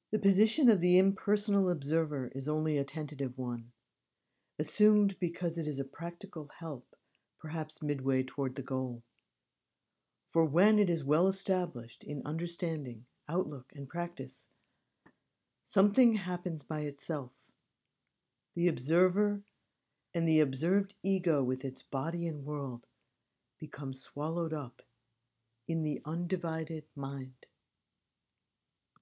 The position of the impersonal observer is only a tentative one, assumed because it is a practical help, perhaps midway toward the goal. For when it is well established in understanding, outlook, and practice, something happens by itself. The observer and the observed ego with its body and world become swallowed up in the undivided mind.